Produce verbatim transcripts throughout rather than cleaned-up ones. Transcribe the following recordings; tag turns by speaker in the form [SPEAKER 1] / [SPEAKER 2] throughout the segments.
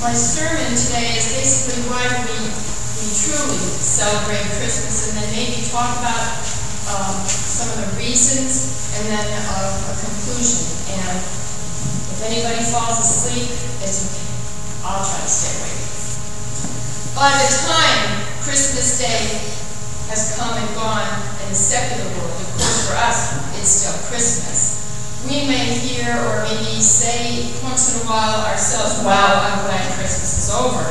[SPEAKER 1] my sermon today is basically why we, we truly celebrate Christmas, and then maybe talk about um, some of the reasons, and then a, a conclusion. And if anybody falls asleep, it's okay. I'll try to stay awake. By the time Christmas Day has come and gone in the secular world, of course for us, it's still Christmas. We may hear or maybe say once in a while ourselves, wow, I'm glad Christmas is over.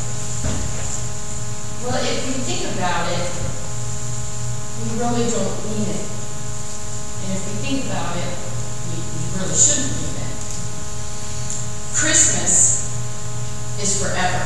[SPEAKER 1] Well, if we think about it, we really don't mean it. And if we think about it, we, we really shouldn't mean it. Christmas is forever.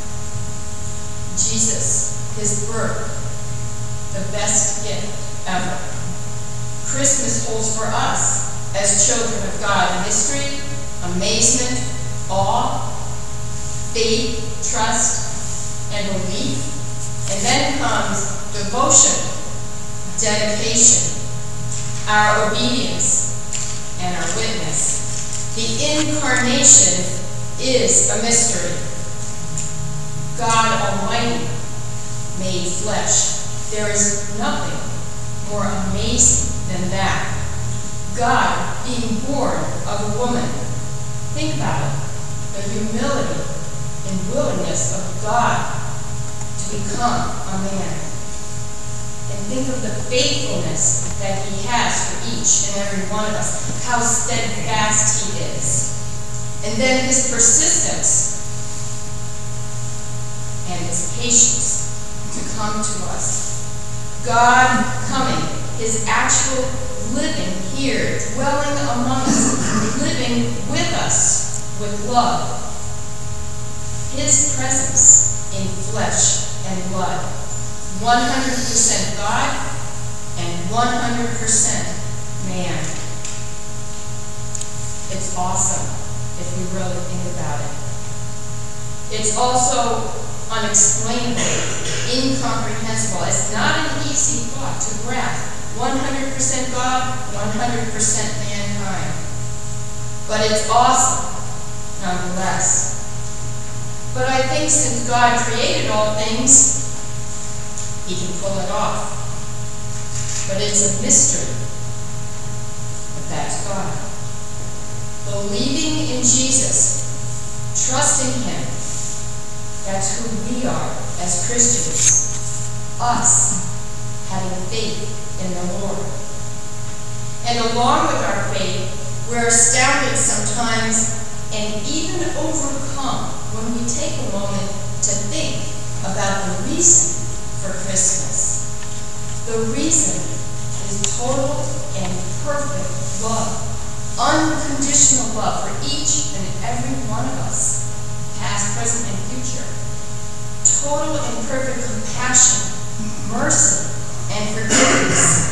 [SPEAKER 1] Jesus, his birth, the best gift ever. Christmas holds for us, as children of God, history, amazement, awe, faith, trust, and belief. And then comes devotion, dedication, our obedience, and our witness. The incarnation is a mystery. God Almighty made flesh. There is nothing more amazing than that. God being born of a woman. Think about it. The humility and willingness of God to become a man. And think of the faithfulness that he has for each and every one of us. How steadfast he is. And then his persistence and his patience to come to us. God coming, his actual living here, dwelling among us, living with us with love. His presence in flesh and blood. one hundred percent God and one hundred percent man. It's awesome if we really think about it. It's also unexplainable, incomprehensible. It's not an easy thought to grasp. one hundred percent God, one hundred percent mankind. But it's awesome, nonetheless. But I think since God created all things, he can pull it off. But it's a mystery. But that's God. Believing in Jesus, trusting him, that's who we are as Christians. Us, having faith in the Lord. And along with our faith, we're astounded sometimes and even overcome when we take a moment to think about the reason for Christmas. The reason is total and perfect love. Unconditional love for each and every one of us, past, present, and future. Total and perfect compassion, mercy, and forgiveness,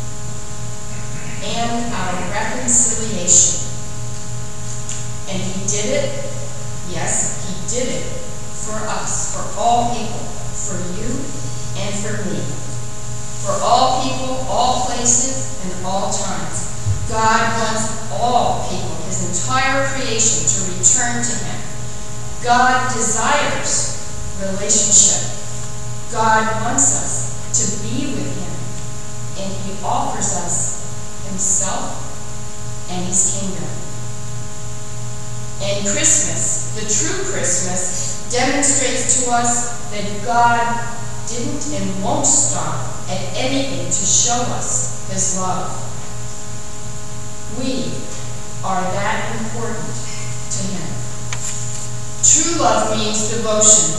[SPEAKER 1] and our reconciliation. And he did it, yes, he did it for us, for all people, for you and for me, for all people, all places, and all times. God wants all people, his entire creation, to return to him. God desires relationship. God wants us to be with him, and he offers us himself and his kingdom. And Christmas, the true Christmas, demonstrates to us that God didn't and won't stop at anything to show us his love. We are that important to him. True love means devotion.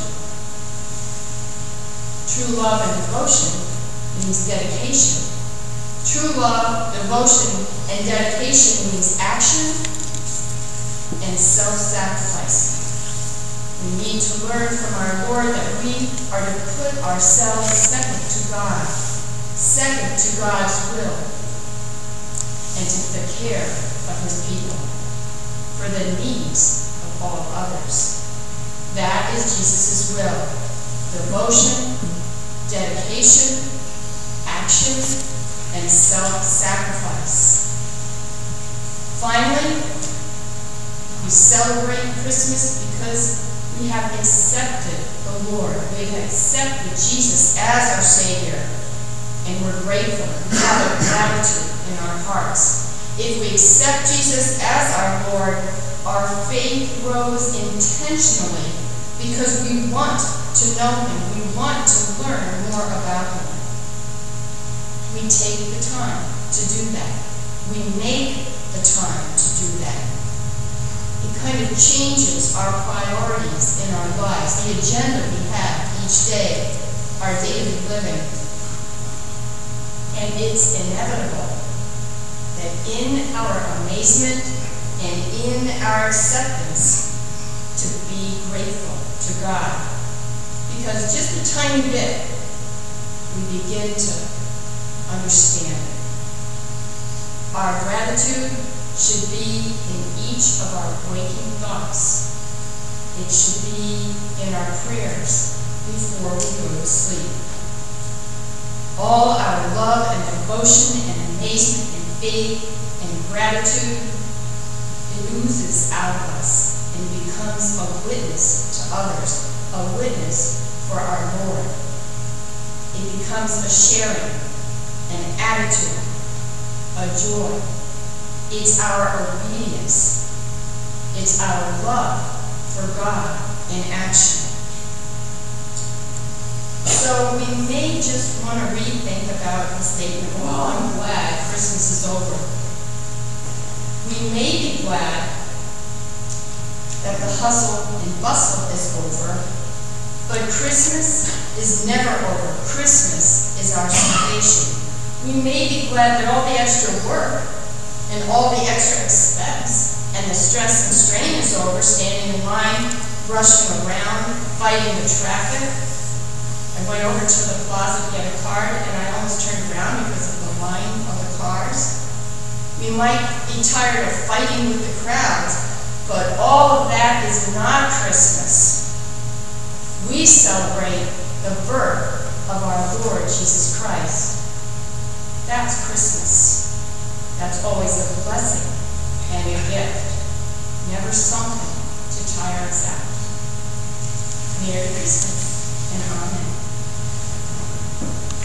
[SPEAKER 1] True love and devotion means dedication. True love, devotion, and dedication means action and self-sacrifice. We need to learn from our Lord that we are to put ourselves second to God, second to God's will, and to the care of his people, for the needs of all others. That is Jesus' will. Devotion, dedication, action, and self-sacrifice. Finally, we celebrate Christmas because We have accepted the Lord. We have accepted Jesus as our Savior. And we're grateful. We have a gratitude in our hearts. If we accept Jesus as our Lord, our faith grows intentionally because we want to know Him. We want to learn more about Him. We take the time to do that. We make the time to do that. It kind of changes our priorities in our lives, the agenda we have each day, our daily living. And it's inevitable that in our amazement and in our acceptance to be grateful to God. Because just a tiny bit, we begin to understand it. Our gratitude should be in each of our waking thoughts. It should be in our prayers before we go to sleep. All our love and devotion and amazement and faith and gratitude, it oozes out of us and becomes a witness to others, a witness for our Lord. It becomes a sharing, an attitude, a joy. It's our obedience. It's our love for God in action. So we may just want to rethink about the statement, well, I'm glad Christmas is over. We may be glad that the hustle and bustle is over, but Christmas is never over. Christmas is our salvation. We may be glad that all the extra work and all the extra expense and the stress and strain is over, standing in line, rushing around, fighting the traffic. I went over to the plaza to get a card, and I almost turned around because of the line of the cars. We might be tired of fighting with the crowds, but all of that is not Christmas. We celebrate the birth of our Lord Jesus Christ. That's Christmas. That's always a blessing and a gift, never something to tire us out. Merry Christmas and Amen.